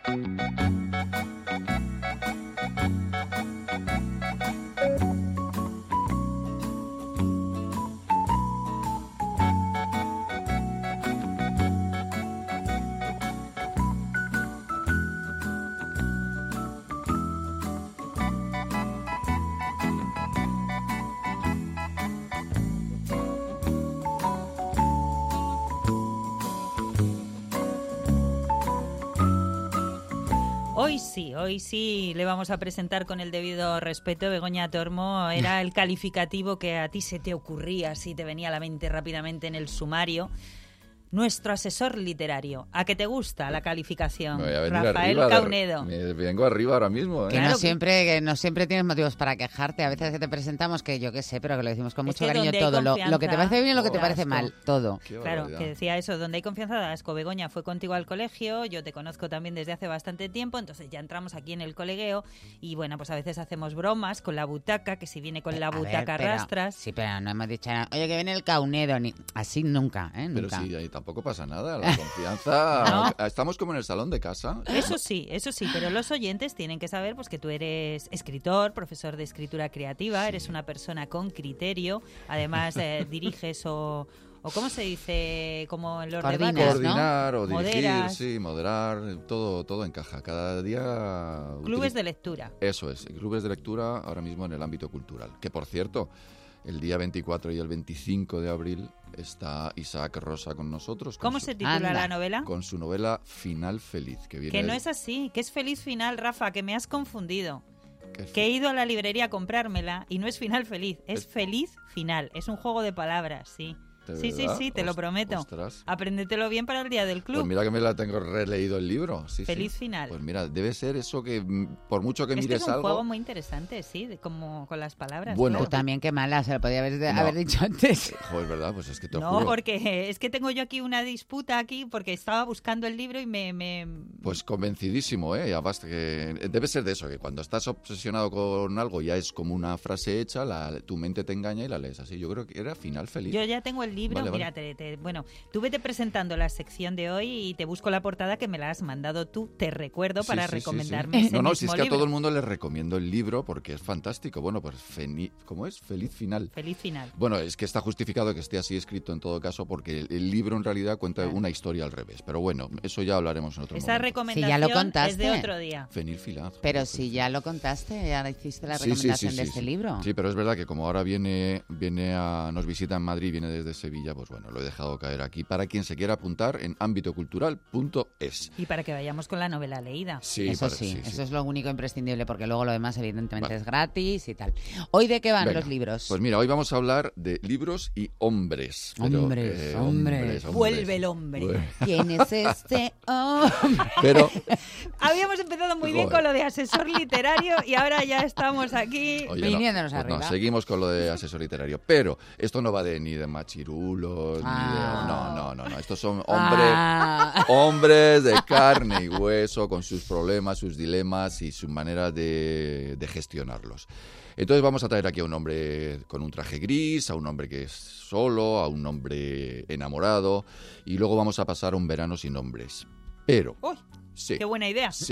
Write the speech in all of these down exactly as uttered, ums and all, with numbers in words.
Hoy sí, hoy sí le vamos a presentar con el debido respeto. Begoña Tormo era el calificativo que a ti se te ocurría, si te venía a la mente rápidamente en el sumario. Nuestro asesor literario. ¿A qué te gusta la calificación? Rafael arriba, Caunedo. Me vengo arriba ahora mismo. ¿eh? Que no siempre, que no siempre tienes motivos para quejarte. A veces que te presentamos, que yo qué sé, pero que lo decimos con mucho es que cariño todo. Lo, lo que te parece bien y lo que te oh, parece asco. mal, todo. Claro, que decía eso, donde hay confianza da asco. Begoña fue contigo al colegio, yo te conozco también desde hace bastante tiempo, entonces ya entramos aquí en el colegueo y bueno, pues a veces hacemos bromas con la butaca, que si viene con Eh, la a ver, butaca pero- arrastras. Sí, pero no hemos dicho nada. Oye, que viene el Caunedo. Ni... Así nunca, ¿eh? Pero Nunca. sí, ahí tampoco pasa nada. La confianza... No. Estamos como en el salón de casa. Eso sí, eso sí, pero los oyentes tienen que saber pues que tú eres escritor, profesor de escritura creativa, Sí. eres una persona con criterio, además eh, diriges o, o ¿cómo se dice? Como en los Coordinas, debates, ¿no? Coordinar o dirigir, Moderas. sí, moderar, todo, todo encaja. Cada día... Clubes utiliz- de lectura. Eso es, clubes de lectura ahora mismo en el ámbito cultural. Que, por cierto, el día veinticuatro y el veinticinco de abril está Isaac Rosa con nosotros. Con ¿Cómo su, se titula Anda. la novela? Con su novela Final Feliz. Que, viene Que no de- es así, que es Feliz Final, Rafa, que me has confundido. que- Que he ido a la librería a comprármela y no es Final Feliz, es Es- Feliz Final. Es un juego de palabras, sí. ¿De Sí, sí, verdad? sí, te lo Os- prometo. ostras. Apréndetelo bien para el día del club. Pues mira que me la tengo releído el libro. Sí, Feliz sí. Final. Pues mira, debe ser eso que mm, por mucho que Este mires es un algo... juego muy interesante, sí, de- como con las palabras. Bueno, Tú claro. también, qué mala, se lo podía haber, No. haber dicho antes. Joder, ¿verdad? Pues es que te No, juro. porque es que tengo yo aquí una disputa aquí porque estaba buscando el libro y me... me... Pues convencidísimo, ¿eh? Ya basta que... Debe ser de eso, que cuando estás obsesionado con algo ya es como una frase hecha, la, tu mente te engaña y la lees así. Yo creo que era Final Feliz. Yo ya tengo el libro, Vale, mira, vale. te- te- bueno, tú vete presentando la sección de hoy y te busco la portada que me la has mandado tú, te recuerdo, Sí, para sí, sí, recomendarme sí. ese No, no, mismo si es que a libro. todo el mundo le recomiendo el libro porque es fantástico. Bueno, pues, feni- ¿cómo es? Feliz Final. Feliz Final. Bueno, es que está justificado que esté así escrito en todo caso porque el, el libro en realidad cuenta Claro. una historia al revés. Pero bueno, eso ya hablaremos en otro Esa momento. recomendación Si ya lo es de contaste. otro día. Fenil Final. Pero si ya lo contaste, ya hiciste la Sí, sí, recomendación sí, de sí, este sí. libro. Sí, pero es verdad que como ahora viene, viene a, nos visita en Madrid, viene desde Sevilla, pues bueno, lo he dejado caer aquí para quien se quiera apuntar en ámbito cultural punto es. Y para que vayamos con la novela leída. Sí, Eso para- sí, sí, sí. eso es lo único imprescindible, porque luego lo demás evidentemente Vale. es gratis y tal. ¿Hoy de qué van Venga, los libros? Pues mira, hoy vamos a hablar de libros y hombres. Pero, Hombres, eh, hombres. Vuelve el hombre. Bueno, ¿Quién es este hombre? Pero, Habíamos empezado muy bien Joder. con lo de asesor literario y ahora ya estamos aquí. oye, Viniéndonos no, pues no, arriba. seguimos con lo de asesor literario. Pero esto no va de ni de machirulos, Ah. ni de... No, no, no, no. Estos son hombres... Ah. Hombres de carne y hueso, con sus problemas, sus dilemas y su manera de, de gestionarlos. Entonces vamos a traer aquí a un hombre con un traje gris, a un hombre que es solo, a un hombre enamorado, y luego vamos a pasar a un verano sin hombres. Pero... Uy, Sí. qué buena idea. Sí,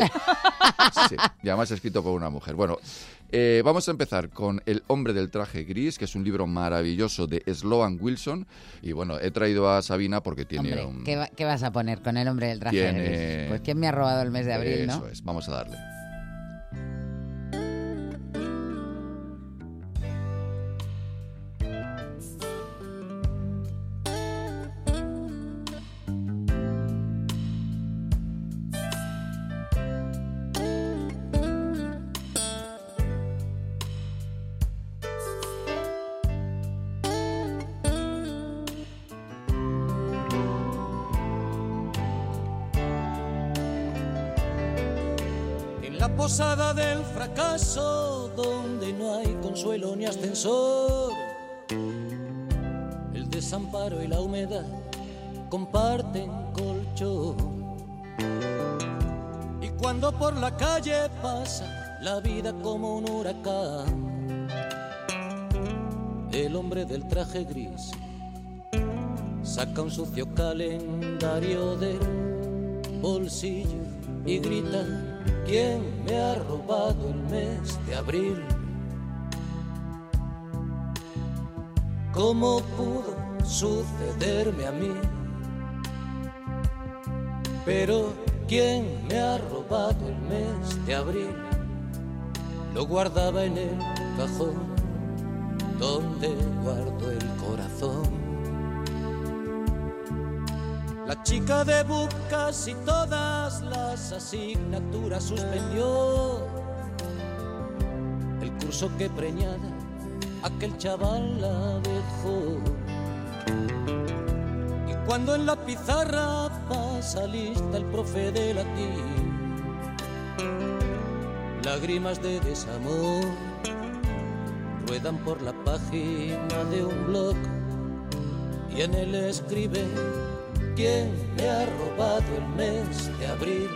sí. Y además escrito por una mujer. Bueno, eh, vamos a empezar con El hombre del traje gris, que es un libro maravilloso de Sloan Wilson. Y bueno, he traído a Sabina porque tiene Hombre, un... ¿qué, va- qué vas a poner con el hombre del traje Tiene- gris? Pues ¿quién me ha robado el mes de abril, Eso no? es, vamos a darle. En la posada del fracaso, donde no hay consuelo ni ascensor, el desamparo y la humedad comparten colchón. Y cuando por la calle pasa la vida como un huracán, el hombre del traje gris saca un sucio calendario del bolsillo y grita: ¿quién me ha robado el mes de abril? ¿Cómo pudo sucederme a mí? Pero ¿quién me ha robado el mes de abril? Lo guardaba en el cajón donde guardo el corazón. La chica de Bucas y todas las asignaturas suspendió. El curso que preñada aquel chaval la dejó. Y cuando en la pizarra pasa lista el profe de latín, lágrimas de desamor ruedan por la página de un blog y en él escribe: ¿quién me ha robado el mes de abril?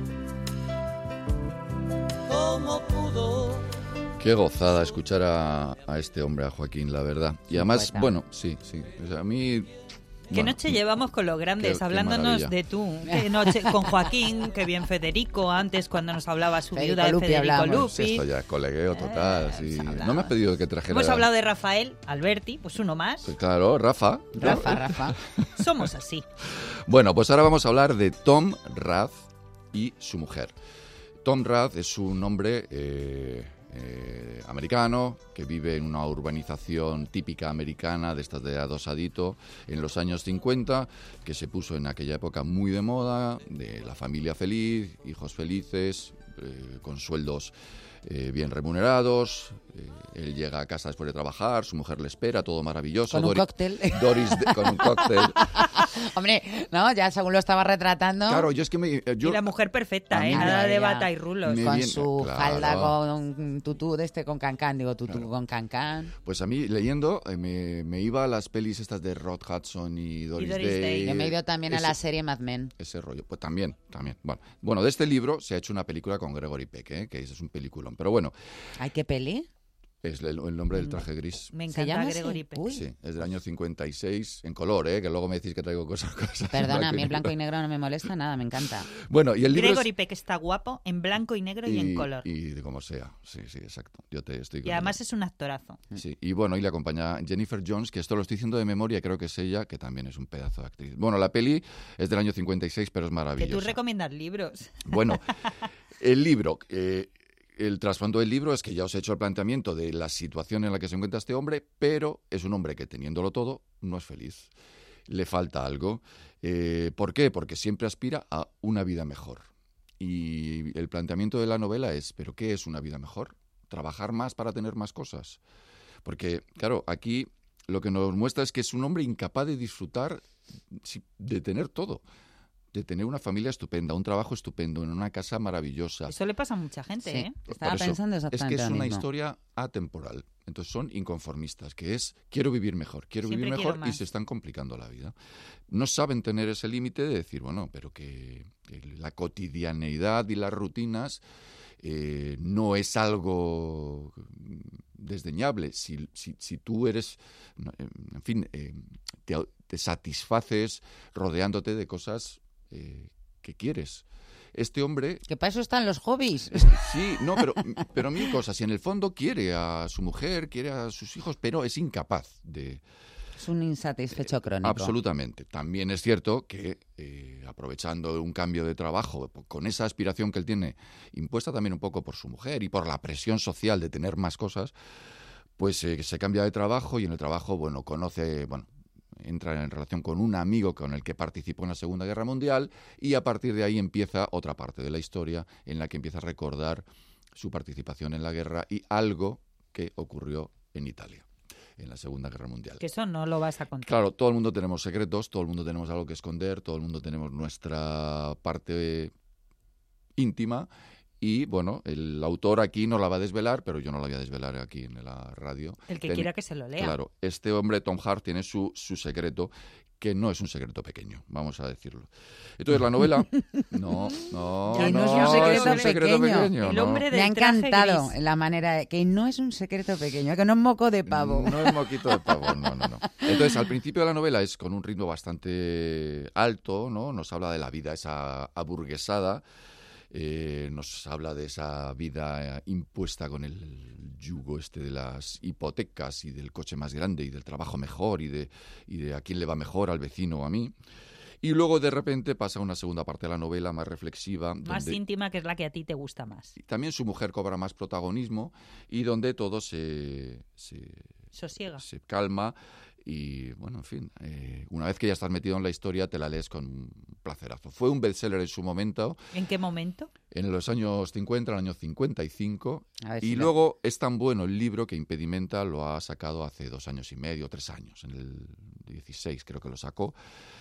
¿Cómo pudo? Qué gozada escuchar a, a este hombre, a Joaquín, la verdad. Y además, poeta. bueno, sí, sí. O sea, a mí... ¿Qué bueno, noche llevamos con los grandes? qué- qué hablándonos maravilla. de tú. Qué noche con Joaquín, qué bien Federico, antes cuando nos hablaba su Federico viuda de Lupi Federico hablamos. Sí, Lupi. esto ya es colegueo total. Eh, sí. hemos hablado. No me has pedido que trajera... Hemos hablado de Rafael Alberti, pues uno más. Pues claro, Rafa. Rafa, Rafa. Somos así. Bueno, pues ahora vamos a hablar de Tom Rath y su mujer. Tom Rath es un hombre eh, eh, americano que vive en una urbanización típica americana de estas de adosadito en los años cincuenta, que se puso en aquella época muy de moda, de la familia feliz, hijos felices, eh, con sueldos eh, bien remunerados. Eh, él llega a casa después de trabajar, su mujer le espera, todo maravilloso. Con un Dori- cóctel. Doris de- con un cóctel. Hombre, no, ya según lo estaba retratando, Claro, yo es que me... Yo, Y la mujer a perfecta, mí ¿eh? me- Nada de Ya. bata y rulos. Me- con viene- su claro. falda con tutú de este con cancán, digo tutú Claro. con cancán. Pues a mí, leyendo, eh, me, me iba a las pelis estas de Rod Hudson y Doris, Doris Day. Day. Yo me he ido también a ese- la serie Mad Men. Ese rollo. Pues también, también. Bueno, bueno, de este libro se ha hecho una película con Gregory Peck, ¿eh? Que ese es un peliculón. Pero bueno, ¿Ay, qué peli? es el, el nombre del traje gris. Me ¿Se encanta llama así? Gregory Peck. Uy. Sí, es del año cincuenta y seis, en color, ¿eh? Que luego me decís que traigo cosas. cosas Perdona, a en mí el negro. blanco y negro no me molesta nada, me encanta. Bueno, y el libro Gregory es... Peck está guapo en blanco y negro y, en color. Y de como sea, sí, sí, exacto. Yo te estoy Y con además ella. es un actorazo. Sí, y bueno, y le acompaña Jennifer Jones, que esto lo estoy diciendo de memoria, creo que es ella, que también es un pedazo de actriz. Bueno, la peli es del año cincuenta y seis, pero es Que maravillosa. tú recomiendas libros. Bueno, el libro, eh, el trasfondo del libro es que ya os he hecho el planteamiento de la situación en la que se encuentra este hombre, pero es un hombre que teniéndolo todo no es feliz. Le falta algo. Eh, ¿Por qué? Porque siempre aspira a una vida mejor. Y el planteamiento de la novela es, ¿pero qué es una vida mejor? ¿Trabajar más para tener más cosas? Porque, claro, aquí lo que nos muestra es que es un hombre incapaz de disfrutar si- de tener todo. De tener una familia estupenda, un trabajo estupendo, en una casa maravillosa. Eso le pasa a mucha gente, Sí. ¿eh? Estaba Por eso, pensando es exactamente que es lo una mismo. historia atemporal. Entonces son inconformistas, que es quiero vivir mejor, quiero Siempre vivir quiero mejor y más. se están complicando la vida. No saben tener ese límite de decir, bueno, pero que, que la cotidianeidad y las rutinas eh, no es algo desdeñable. Si, si, si tú eres, no, eh, en fin, eh, te, te satisfaces rodeándote de cosas eh, que quieres. Este hombre Que para eso están los hobbies. es que sí, no, pero, pero mil cosas. Y en el fondo quiere a su mujer, quiere a sus hijos, pero es incapaz de... Es un insatisfecho crónico. Absolutamente. También es cierto que, eh, aprovechando un cambio de trabajo, con esa aspiración que él tiene, impuesta también un poco por su mujer y por la presión social de tener más cosas, pues eh, se cambia de trabajo y en el trabajo, bueno, conoce, bueno, entra en relación con un amigo con el que participó en la Segunda Guerra Mundial y a partir de ahí empieza otra parte de la historia en la que empieza a recordar su participación en la guerra y algo que ocurrió en Italia en la Segunda Guerra Mundial. Que eso no lo vas a contar. Claro, todo el mundo tenemos secretos, todo el mundo tenemos algo que esconder, todo el mundo tenemos nuestra parte íntima Y, bueno, el autor aquí no la va a desvelar, pero yo no la voy a desvelar aquí en la radio. El que Ten- quiera que se lo lea. Claro, este hombre, Tom Hart, tiene su, su secreto, que no es un secreto pequeño, vamos a decirlo. Entonces, la novela... No, no, Que no, no es un secreto es un secreto pequeño. pequeño. El no. hombre Me ha del traje encantado gris. la manera de que no es un secreto pequeño, que no es moco de pavo. No es moquito de pavo, no, no, no. Entonces, al principio de la novela es con un ritmo bastante alto, ¿no? Nos habla de la vida esa aburguesada, eh, nos habla de esa vida eh, impuesta con el yugo este de las hipotecas y del coche más grande y del trabajo mejor y de, y de a quién le va mejor, al vecino o a mí. Y luego, de repente, pasa una segunda parte de la novela más reflexiva. Más donde íntima, que es la que a ti te gusta más. también su mujer cobra más protagonismo y donde todo se, se, Sosiega. se calma y, bueno, en fin, eh, una vez que ya estás metido en la historia te la lees con un placerazo. Fue un bestseller en su momento, ¿En qué momento? en los años cincuenta, en el año cincuenta y cinco, A ver y si lo- luego es tan bueno el libro que Impedimenta lo ha sacado hace dos años y medio, tres años, en el dieciséis creo que lo sacó.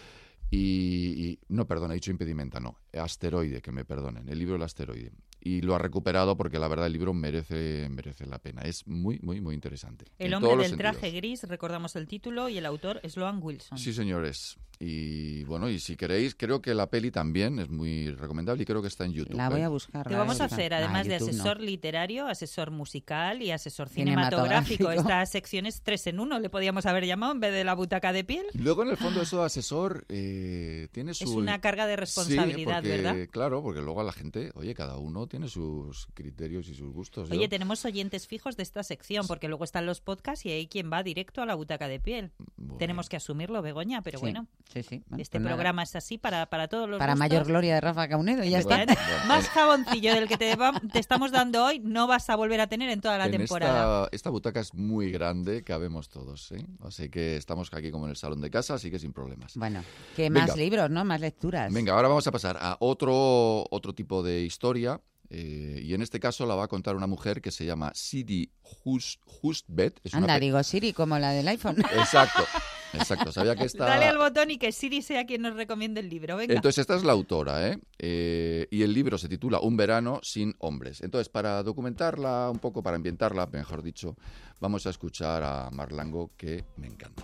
Y, y- no, perdón, he dicho Impedimenta, no, Asteroide, que me perdonen, el libro El Asteroide. Y lo ha recuperado porque la verdad el libro merece, merece la pena. Es muy, muy, muy interesante. El en hombre todos los del traje sentidos. gris, recordamos el título, y el autor Sloan Wilson. Sí, señores. Y bueno, y si queréis, creo que la peli también es muy recomendable y creo que está en YouTube. La voy ¿eh? a buscar. Te la voy vamos a buscar. hacer, Ah, además de YouTube no. asesor literario, asesor musical y asesor Cinematográfico. cinematográfico. Esta sección es tres en uno, le podíamos haber llamado en vez de la butaca de piel. Y luego, en el fondo, eso de asesor eh, tiene su... Es una carga de responsabilidad, Sí, porque, ¿verdad? claro, porque luego a la gente, oye, cada uno tiene sus criterios y sus gustos. Oye, Yo- tenemos oyentes fijos de esta sección, porque luego están los podcasts y hay quien va directo a la butaca de piel. Bueno. Tenemos que asumirlo, Begoña, pero Sí, bueno, sí, sí. Bueno, este pues nada. programa es así para, para todos los Para gustos. mayor gloria de Rafa Caunedo, y ya está. Bien. Bueno, Más eh. jaboncillo del que te, va- te estamos dando hoy no vas a volver a tener en toda la En temporada. esta, esta butaca es muy grande, cabemos todos, ¿eh? Así que estamos aquí como en el salón de casa, así que sin problemas. Bueno, que más Venga. libros, ¿no? Más lecturas. Venga, ahora vamos a pasar a otro, otro tipo de historia. eh, y en este caso la va a contar una mujer que se llama Siri Hust, Hustvedt. Es una Anda, pe- digo Siri, como la del iPhone. Exacto, exacto. Sabía que esta... Dale al botón y que Siri sea quien nos recomiende el libro. Venga. Entonces, esta es la autora, ¿eh? Eh, y el libro se titula Un verano sin hombres. Entonces, para documentarla un poco, para ambientarla, mejor dicho, vamos a escuchar a Marlango, que me encanta.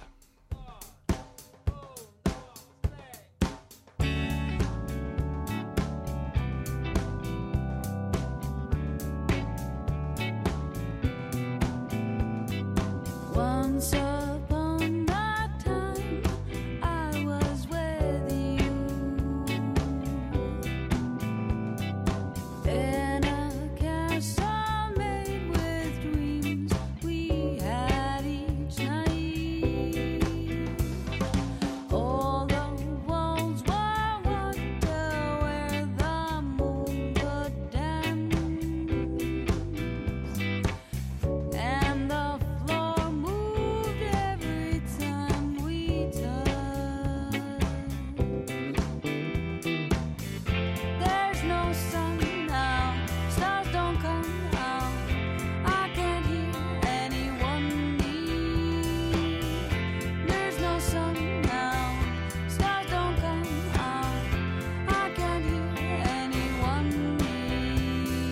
Once upon a time, I was with you in a castle made with dreams we had each night. All the walls were water where the moon could dance. And the floor moved every time we touched. There's no sun now, stars don't come out. I can't hear anyone need. There's no sun now, stars don't come out. I can't hear anyone need.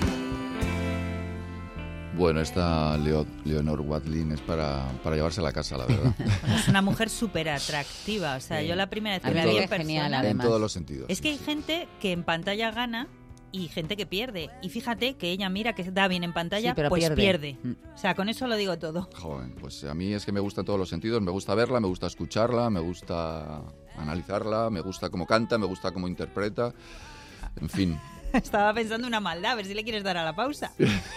Bueno, esta Leo- Leonor Watling es para, para llevarse a la casa, la verdad. Bueno, es una mujer súper atractiva. O sea, yo la primera vez A que mí la me vi en parece genial, persona... En además. todos los sentidos. Es que hay sí, sí. gente que en pantalla gana y gente que pierde. Y fíjate que ella mira que da bien en pantalla, Sí, pero pues pierde. pierde. Mm. O sea, con eso lo digo todo. Joven, pues a mí es que me gusta en todos los sentidos. Me gusta verla, me gusta escucharla, me gusta analizarla, me gusta cómo canta, me gusta cómo interpreta. En fin. Estaba pensando una maldad, a ver si le quieres dar a la pausa.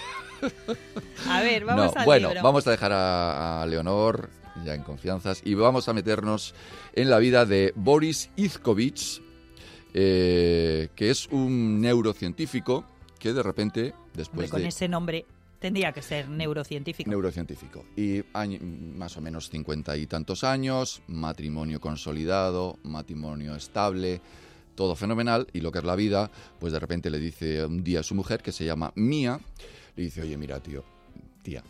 A ver, vamos No, al bueno, libro. vamos a dejar a, a Leonor ya en confianzas y vamos a meternos en la vida de Boris Izkovich, eh, que es un neurocientífico que de repente, Hombre, después con de... ese nombre tendría que ser neurocientífico. Neurocientífico. Y año- más o menos cincuenta y tantos años, matrimonio consolidado, matrimonio estable, todo fenomenal. Y lo que es la vida, pues de repente le dice un día a su mujer, que se llama Mía, le dice, oye, mira, tío, tía,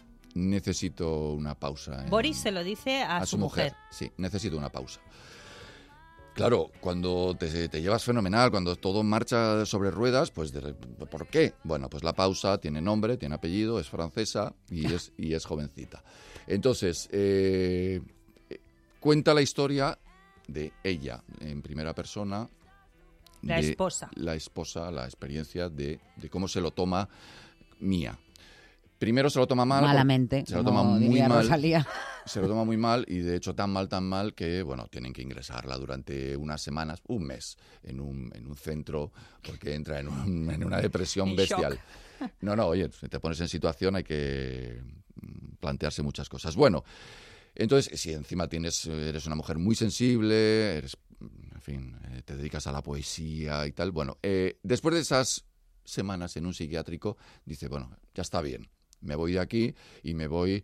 necesito una pausa. en- Boris se lo dice a, a su mujer. Sí, necesito una pausa. Claro, cuando te, te llevas fenomenal, cuando todo marcha sobre ruedas, pues de, ¿por qué? Bueno, pues la pausa tiene nombre, tiene apellido, es francesa y es, y es jovencita. Entonces, eh, cuenta la historia de ella en primera persona. La de esposa. La esposa, la experiencia de, de cómo se lo toma Mía. Primero se lo toma mal. Malamente, Se lo como toma muy diría mal. Rosalía. Se lo toma muy mal y de hecho tan mal, tan mal que, bueno, tienen que ingresarla durante unas semanas, un mes, en un, en un centro porque entra en, un, en una depresión En bestial. No, no, oye, si te pones en situación hay que plantearse muchas cosas. Bueno, entonces, si encima tienes, eres una mujer muy sensible, eres, en fin, eh, te dedicas a la poesía y tal, bueno, eh, después de esas semanas en un psiquiátrico, dice, bueno, ya está bien. Me voy de aquí y me voy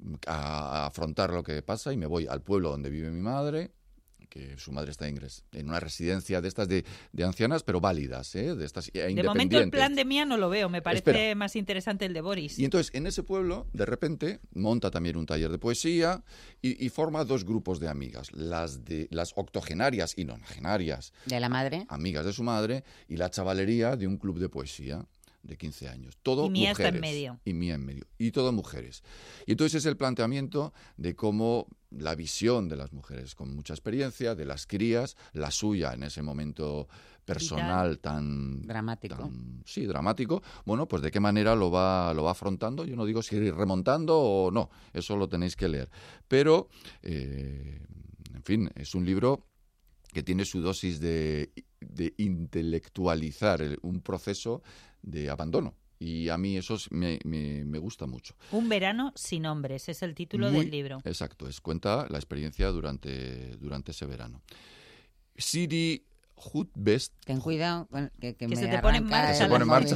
a afrontar lo que pasa y me voy al pueblo donde vive mi madre, que su madre está ingres, en una residencia de estas de, de ancianas, pero válidas, ¿eh? de estas e De momento el independientes. plan de Mía no lo veo, me parece Espera. más interesante el de Boris. Y entonces, en ese pueblo, de repente, monta también un taller de poesía y, y forma dos grupos de amigas, las de las octogenarias y nonagenarias, ¿De la madre? amigas de su madre, y la chavalería de un club de poesía de quince años. Todo Y Mía mujeres. está en medio. Y Mía en medio. Y todo mujeres. Y entonces es el planteamiento de cómo la visión de las mujeres con mucha experiencia, de las crías, la suya en ese momento personal Vital. tan... Dramático. tan- sí, dramático. Bueno, pues de qué manera lo va, lo va afrontando. Yo no digo si remontando o no. Eso lo tenéis que leer. Pero, eh, en fin, es un libro que tiene su dosis de, de intelectualizar el- un proceso de abandono. Y a mí eso es- me, me, me gusta mucho. Un verano sin hombres, es el título Muy- del libro. Exacto, es cuenta la experiencia durante, durante ese verano. Siri Hutbest. Ten cuidado, bueno, que, que Que me se te pone en arranca marcha el Se pone en móvil.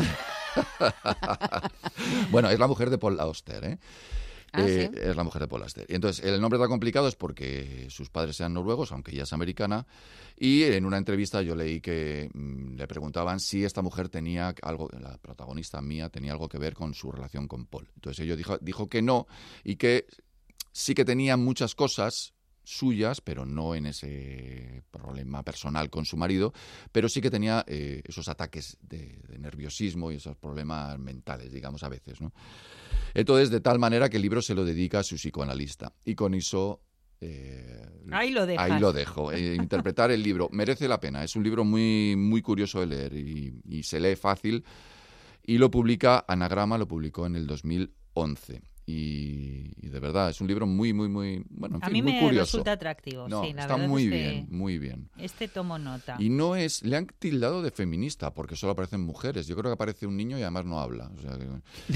marcha. Bueno, es la mujer de Paul Auster, ¿eh? Ah, Eh, ¿sí? Es la mujer de Paul Auster. Y entonces, el nombre tan complicado es porque sus padres sean noruegos, aunque ella es americana, y en una entrevista yo leí que mm, le preguntaban si esta mujer tenía algo, la protagonista Mía, tenía algo que ver con su relación con Paul. Entonces ella dijo, dijo que no, y que sí que tenía muchas cosas suyas, pero no en ese problema personal con su marido, pero sí que tenía eh, esos ataques de, de nerviosismo y esos problemas mentales, digamos, a veces, ¿no? Entonces, de tal manera que el libro se lo dedica a su psicoanalista. Y con eso... eh, Ahí lo dejas. Ahí lo dejo. Eh, interpretar el libro merece la pena. Es un libro muy, muy curioso de leer y, y se lee fácil. Y lo publica Anagrama, lo publicó en el dos mil once. Y, y de verdad, es un libro muy, muy, muy, bueno, en A fin, mí muy me curioso. resulta atractivo, No, sí, la está verdad muy es que bien, muy bien. Este tomo nota. Y no es, le han tildado de feminista porque solo aparecen mujeres. Yo creo que aparece un niño y además no habla. O sea que-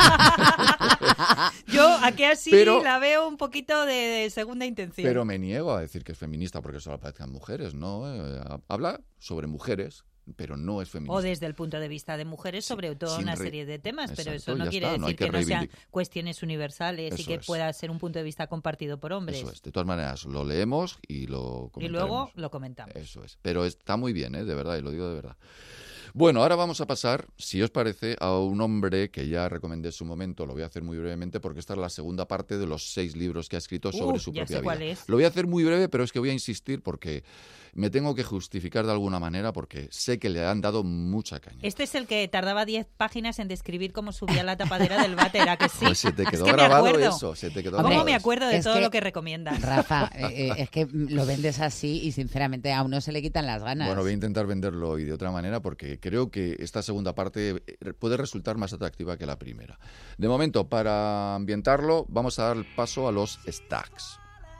Yo aquí así Pero- la veo un poquito de, de segunda intención. Pero me niego a decir que es feminista porque solo aparezcan mujeres, ¿no? Eh, habla sobre mujeres, pero no es feminista. O desde el punto de vista de mujeres sobre toda sin una re- serie de temas, pero Exacto, eso no ya quiere está, no hay decir que que, no sean reivindicar. cuestiones universales y Eso que es. pueda ser un punto de vista compartido por hombres. Eso es. De todas maneras, lo leemos y lo y comentaremos. luego lo comentamos. Eso es. Pero está muy bien, ¿eh? De verdad, y lo digo de verdad. Bueno, ahora vamos a pasar, si os parece, a un hombre que ya recomendé en su momento. Lo voy a hacer muy brevemente porque esta es la segunda parte de los seis libros que ha escrito sobre Uf, su ya propia sé vida. cuál es. Lo voy a hacer muy breve, pero es que voy a insistir porque me tengo que justificar de alguna manera porque sé que le han dado mucha caña. Este es el que tardaba diez páginas en describir cómo subía la tapadera del váter, ¿a que sí? Pues se te Es quedó que me grabado acuerdo. eso, se te quedó Hombre, ¿Cómo grabado me eso. acuerdo de Es todo que- lo que recomiendas? Rafa, eh, eh, es que lo vendes así y sinceramente a uno se le quitan las ganas. Bueno, voy a intentar venderlo hoy de otra manera porque creo que esta segunda parte eh, puede resultar más atractiva que la primera. De momento, para ambientarlo, vamos a dar paso a los stacks.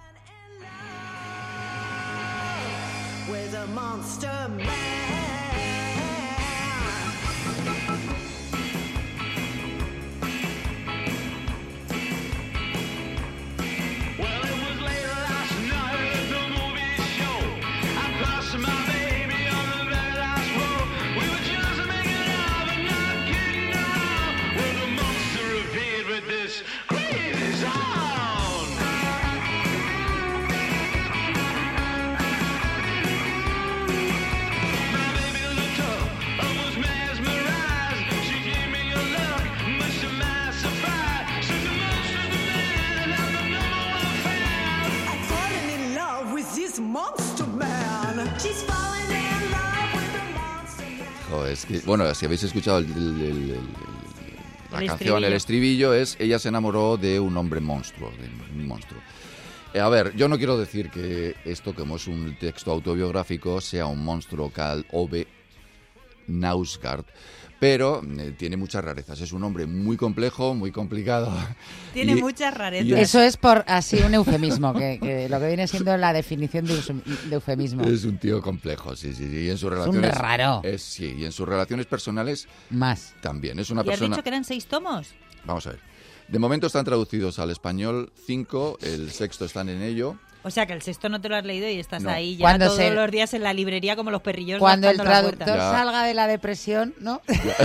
With a monster man. Well, it was late last night at the movie show. I passed my baby on the very last row. We were just making love and not kidding around when the monster appeared with this crazy sound. My Jo, es que, bueno, si habéis escuchado el, el- el- el- la El canción, el estribillo es ella se enamoró de un hombre monstruo, de un monstruo. Eh, A ver, yo no quiero decir que esto, como es un texto autobiográfico, sea un monstruo Karl Ove Knausgaard, pero eh, tiene muchas rarezas. Es un hombre muy complejo, muy complicado. Tiene Y- muchas y rarezas. es- Eso es por así un eufemismo, que, que lo que viene siendo la definición de, eus- de eufemismo. Es un tío complejo, sí, sí, sí. Y en sus un relaciones. raro. es- sí, y en sus relaciones personales Más. también. Es una ¿Y has persona. dicho que eran seis tomos? Vamos a ver. De momento están traducidos al español cinco, el sexto están en ello. O sea, que el sexto no te lo has leído y estás No. ahí ya Cuando todos se- los días en la librería como los perrillos Cuando el rascando la traductor puerta. Ya. salga de la depresión, ¿no?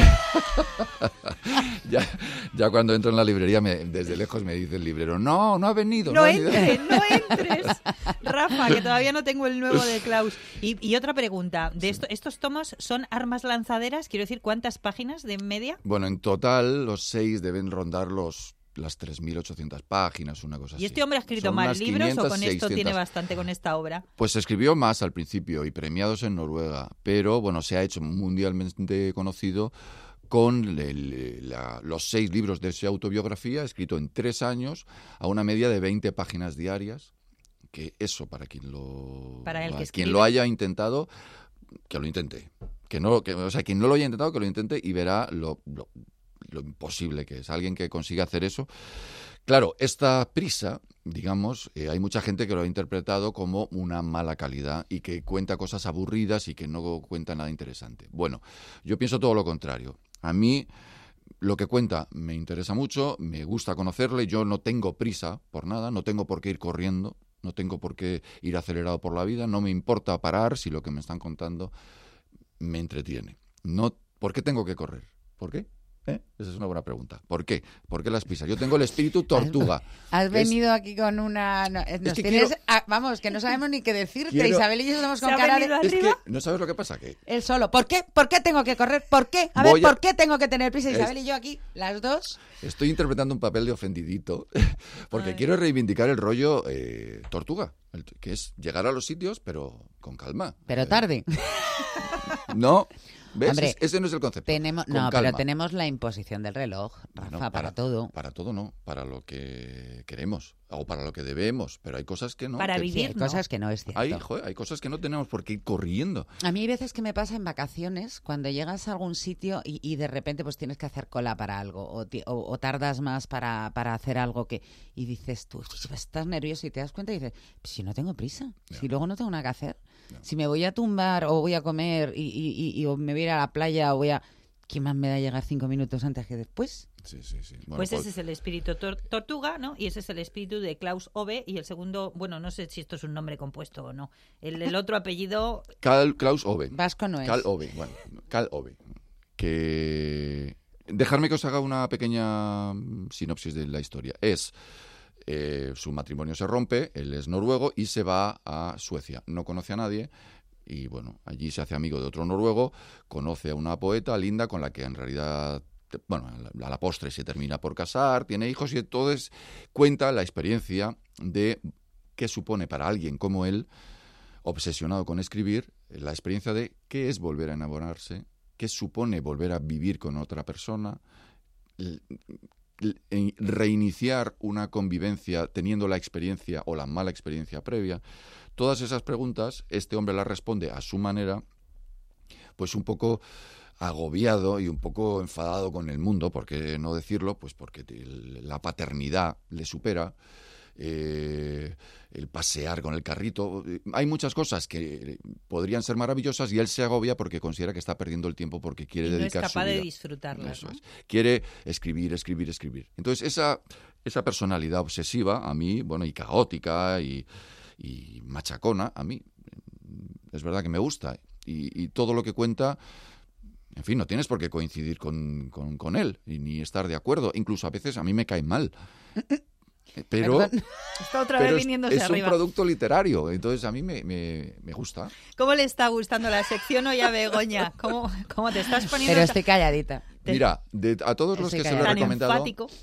Ya, ya cuando entro en la librería, me- desde lejos me dice el librero, no, no ha venido. No ha venido". entres, no entres. Rafa, que todavía no tengo el nuevo de Klaus. Y, y otra pregunta, de esto, ¿estos tomos son armas lanzaderas? Quiero decir, ¿cuántas páginas de media? Bueno, en total los seis deben rondar los las tres mil ochocientas páginas, una cosa así. ¿Y este hombre ha escrito Son más unas libros o quinientas, con esto tiene seiscientas. bastante con esta obra? Pues escribió más al principio y premiados en Noruega, pero bueno, se ha hecho mundialmente conocido con el- la- los seis libros de su autobiografía, escrito en tres años, a una media de veinte páginas diarias, que eso para quien lo, Para el que quien escribe. lo haya intentado, que lo intente. Que no, que, o sea, quien no lo haya intentado, que lo intente y verá lo, lo, lo imposible que es. Alguien que consiga hacer eso. Claro, esta prisa, digamos, eh, hay mucha gente que lo ha interpretado como una mala calidad y que cuenta cosas aburridas y que no cuenta nada interesante. Bueno, yo pienso todo lo contrario. A mí lo que cuenta me interesa mucho, me gusta conocerle, yo no tengo prisa por nada, no tengo por qué ir corriendo, no tengo por qué ir acelerado por la vida, no me importa parar si lo que me están contando me entretiene. No, ¿por qué tengo que correr? ¿Por qué? ¿Eh? Esa es una buena pregunta. ¿Por qué? ¿Por qué las prisas? Yo tengo el espíritu tortuga. Has Es- venido aquí con una... no, eh, nos que tienes, quiero- ah, vamos, que no sabemos ni qué decirte. Quiero- Isabel y yo estamos con ¿Se ha cara venido de... Es que, arriba? ¿no sabes lo que pasa? Que Él solo. ¿Por qué? ¿Por qué tengo que correr? ¿Por qué? A Voy ver, a- ¿por qué tengo que tener prisa? Es- Isabel y yo aquí, las dos. estoy interpretando un papel de ofendidito porque Ay. quiero reivindicar el rollo eh, tortuga, el- que es llegar a los sitios pero con calma. Pero Eh, tarde. No, ¿ves? Hombre, Es- ese no es el concepto. Tenemos, Con no, calma. pero tenemos la imposición del reloj, Rafa, Bueno, para, todo. Para todo no, para lo que queremos o para lo que debemos, pero hay cosas que no. Para que- Sí, vivir, hay no. cosas que no es cierto. Hay, joder, hay cosas que no tenemos por qué ir corriendo. A mí hay veces que me pasa en vacaciones, cuando llegas a algún sitio y, y de repente pues tienes que hacer cola para algo o, ti- o- o tardas más para, para hacer algo que y dices tú, "Uy, estás nervioso", y te das cuenta y dices, "Pues si no tengo prisa, si luego no tengo nada que hacer, si me voy a tumbar o voy a comer y, y- y- y o me voy a ir a la playa o voy a... ¿Qué más me da llegar cinco minutos antes que después? Sí, sí, sí. Bueno, Pues pues- ese es el espíritu tor- tortuga, ¿no? Y ese es el espíritu de Klaus Ove y el segundo, bueno, no sé si esto es un nombre compuesto o no. El, el otro apellido, Karl Klaus Ove. Vasco no es. Karl Ove, bueno, Karl Ove. Que... Dejarme que os haga una pequeña mm, sinopsis de la historia. Es... eh, su matrimonio se rompe, él es noruego y se va a Suecia. No conoce a nadie y, bueno, allí se hace amigo de otro noruego, conoce a una poeta, Linda, con la que en realidad, te- bueno, a la, a la postre se termina por casar, tiene hijos y entonces cuenta la experiencia de qué supone para alguien como él, obsesionado con escribir, la experiencia de qué es volver a enamorarse, qué supone volver a vivir con otra persona, l- l- en- reiniciar una convivencia teniendo la experiencia o la mala experiencia previa. Todas esas preguntas, este hombre las responde a su manera, pues un poco agobiado y un poco enfadado con el mundo, ¿por qué no decirlo? Pues porque te- la paternidad le supera, eh, el pasear con el carrito. Hay muchas cosas que podrían ser maravillosas y él se agobia porque considera que está perdiendo el tiempo porque quiere y no es dedicar capaz su de vida. disfrutarlas, Eso ¿no? es. Quiere escribir, escribir, escribir. Entonces, esa, esa personalidad obsesiva, a mí, bueno, y caótica y, y machacona, a mí, es verdad que me gusta. Y, y todo lo que cuenta, en fin, no tienes por qué coincidir con, con, con él, y ni estar de acuerdo. Incluso a veces a mí me cae mal. Pero, Perdón. Está otra pero vez es, viniéndose es un arriba. producto literario, entonces a mí me, me, me gusta. ¿Cómo le está gustando la sección hoy a Begoña? ¿Cómo, cómo te estás poniendo Pero tan- estoy calladita. te- Mira, de, a todos los Estoy que se lo he callada. tan recomendado, enfático?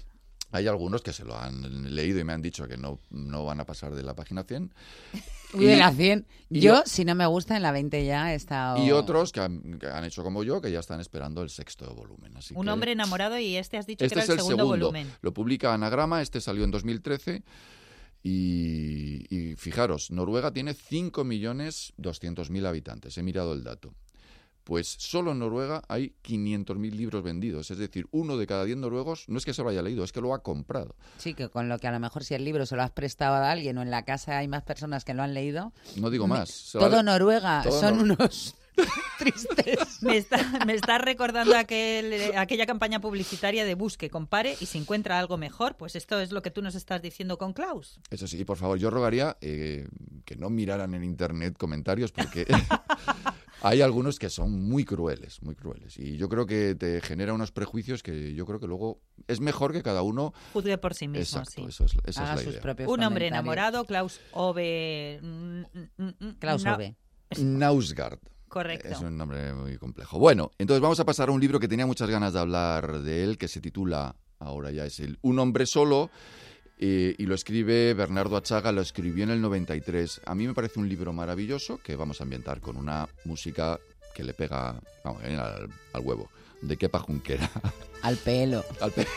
Hay algunos que se lo han leído y me han dicho que no, no van a pasar de la página cien. Uy, de la cien. y Yo, o- si no me gusta, en la veinte ya he estado... Y otros que han, que han hecho como yo, que ya están esperando el sexto volumen. Así Un que hombre enamorado y este has dicho este que era es el el segundo, segundo. volumen. Lo publica Anagrama, este salió en dos mil trece. Y, y fijaros, Noruega tiene cinco millones doscientos mil habitantes. He mirado el dato. Pues solo en Noruega hay quinientos mil libros vendidos. Es decir, uno de cada diez noruegos no es que se lo haya leído, es que lo ha comprado. Sí, que con lo que a lo mejor si el libro se lo has prestado a alguien o en la casa hay más personas que lo han leído. No digo Me- más. Se lo ha Todo le- Noruega todo son Nor- unos tristes. Me está, me está recordando aquel, aquella campaña publicitaria de busque, compare y si encuentra algo mejor, pues esto es lo que tú nos estás diciendo con Klaus. Eso sí, y por favor, yo rogaría eh, que no miraran en internet comentarios porque hay algunos que son muy crueles, muy crueles. Y yo creo que te genera unos prejuicios que yo creo que luego es mejor que cada uno... Juzgue por sí mismo, Exacto, sí. eso es, esa Haga es la sus idea. propios Un hombre comentarios. enamorado, Klaus Ove... mm, mm, mm, Klaus no, Ove. Nausgard. Correcto. Es un nombre muy complejo. Bueno, entonces vamos a pasar a un libro que tenía muchas ganas de hablar de él, que se titula, ahora ya es el Un hombre solo, eh, y lo escribe Bernardo Achaga, lo escribió en el noventa y tres. A mí me parece un libro maravilloso que vamos a ambientar con una música que le pega, vamos, eh, al, al huevo, de Kepa Junquera. Al pelo. Al pe-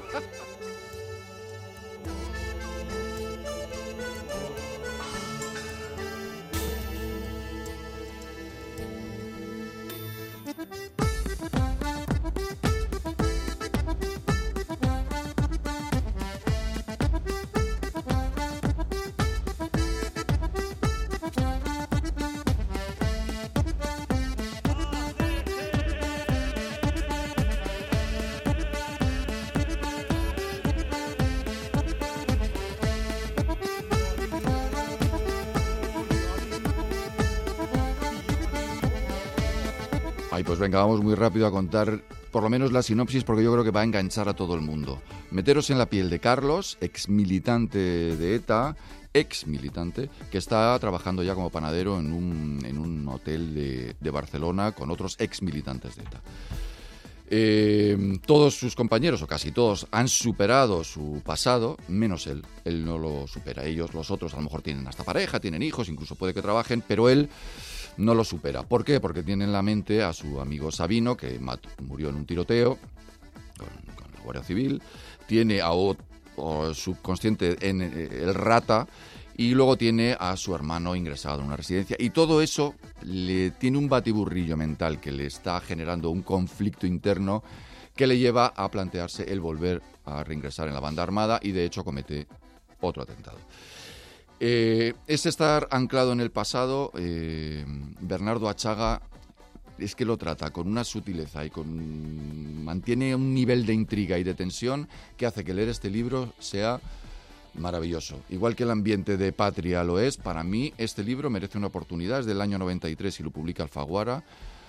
Ay, pues venga, vamos muy rápido a contar por lo menos la sinopsis porque yo creo que va a enganchar a todo el mundo. Meteros en la piel de Carlos, ex militante de ETA, ex militante, que está trabajando ya como panadero en un, en un hotel de, de Barcelona con otros ex militantes de ETA. Eh, todos sus compañeros, o casi todos, han superado su pasado, menos él. Él no lo supera. Ellos, los otros, a lo mejor tienen hasta pareja, tienen hijos, incluso puede que trabajen, pero él no lo supera. ¿Por qué? Porque tiene en la mente a su amigo Sabino, que mató- murió en un tiroteo con, con la Guardia Civil. Tiene a o, o subconsciente en eh, el Rata. Y luego tiene a su hermano ingresado en una residencia. Y todo eso le tiene un batiburrillo mental que le está generando un conflicto interno que le lleva a plantearse el volver a reingresar en la banda armada y de hecho comete otro atentado. Eh, es estar anclado en el pasado. eh, Bernardo Achaga es que lo trata con una sutileza y con mantiene un nivel de intriga y de tensión que hace que leer este libro sea maravilloso. Igual que el ambiente de Patria lo es, para mí este libro merece una oportunidad. Es del año noventa y tres y lo publica Alfaguara.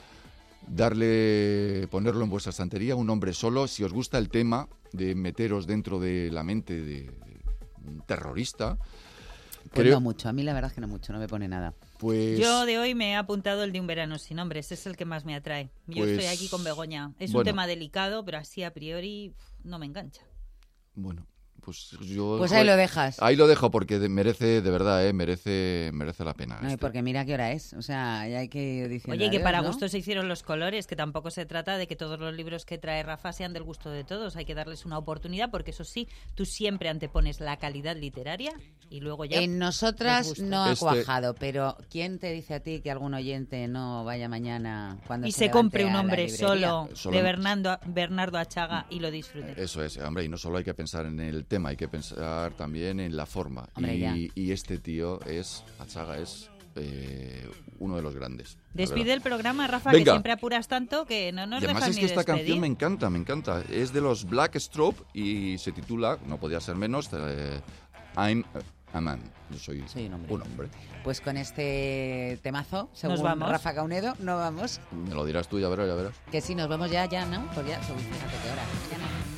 Darle, ponerlo en vuestra estantería, Un hombre solo. Si os gusta el tema de meteros dentro de la mente de un terrorista, Pues creo, no mucho. A mí la verdad es que no mucho. No me pone nada. pues... Yo de hoy me he apuntado el de Un verano sin nombre, ese es el que más me atrae. Yo Pues, estoy aquí con Begoña. Es un bueno. tema delicado, pero así a priori uf, no me engancha. Bueno, pues yo... Pues ahí lo dejas. Ahí lo dejo porque de- merece, de verdad, ¿eh? merece, merece la pena. No, y este. porque mira qué hora es. O sea, ya hay que ir diciendo Oye, que adiós, para ¿no? gusto se hicieron los colores, que tampoco se trata de que todos los libros que trae Rafa sean del gusto de todos. Hay que darles una oportunidad porque eso sí, tú siempre antepones la calidad literaria y luego ya... En los nosotras gustos. no ha Este- cuajado, pero ¿quién te dice a ti que algún oyente no vaya mañana cuando Y se se levante compre un a la hombre librería? solo, Solo- de Bernardo, Bernardo Achaga y lo disfrute. Eso es, hombre, y no solo hay que pensar en el tema, hay que pensar también en la forma. Hombre, ya. Y, y este tío es, Achaga es eh, uno de los grandes. la Despide verdad. el programa, Rafa, Venga. que siempre apuras tanto que no nos Y además dejas es ni que esta despedir. canción me encanta, me encanta. Es de los Black Strobe y se titula, no podía ser menos, eh, I'm a Man. Yo soy, Soy un hombre. un hombre. Pues con este temazo, según vamos. Rafa Caunedo, no vamos. Me lo dirás tú, ya verás, ya verás. Que sí, nos vemos ya, ya, ¿no? Pues ya, según fíjate qué hora. Ya no.